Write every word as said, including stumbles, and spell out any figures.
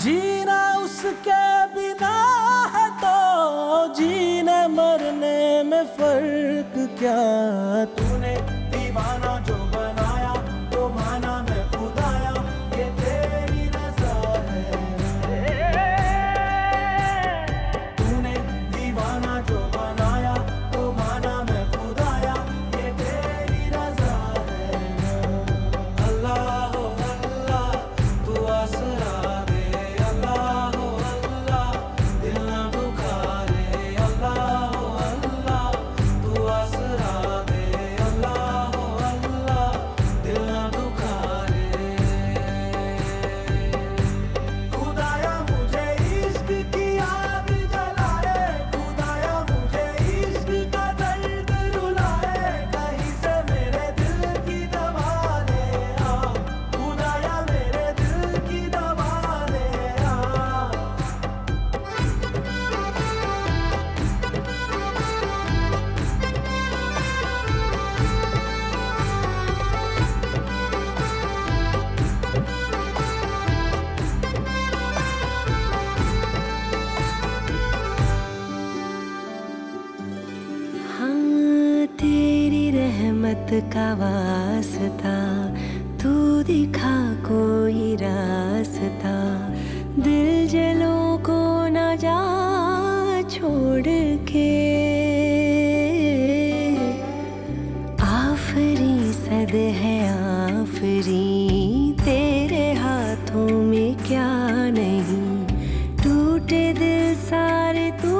जीना उसके बिना है तो जीने मरने में फर्क क्या। तूने दीवाना जो बनाया तो माना मैं खुदाया, ये तेरी रज़ा है। तूने दीवाना जो बनाया तो माना मैं खुदाया, ये तेरी रज़ा है। अल्लाह हो अल्लाह तू आसरा दे, अल्लाह हो अल्लाह दिल ना दुखारे, अल्लाह हो अल्लाह तू आसरा दे, अल्लाह हो अल्लाह दिल ना दुखारे। खुदाया मुझे इश्क की आग जलाए, खुदाया मुझे इश्क का दर्द रुलाए, कहीं से मेरे दिल की दवा ले आ, खुदाया मेरे दिल की दवा ले आ। हाँ तेरी रहमत का वास्ता, तू दिखा कोई रास्ता, दिल जलों को ना जा छोड़ के। आफरी सद है आफरी, तेरे हाथों में क्या नहीं, टूटे दिल सारे तू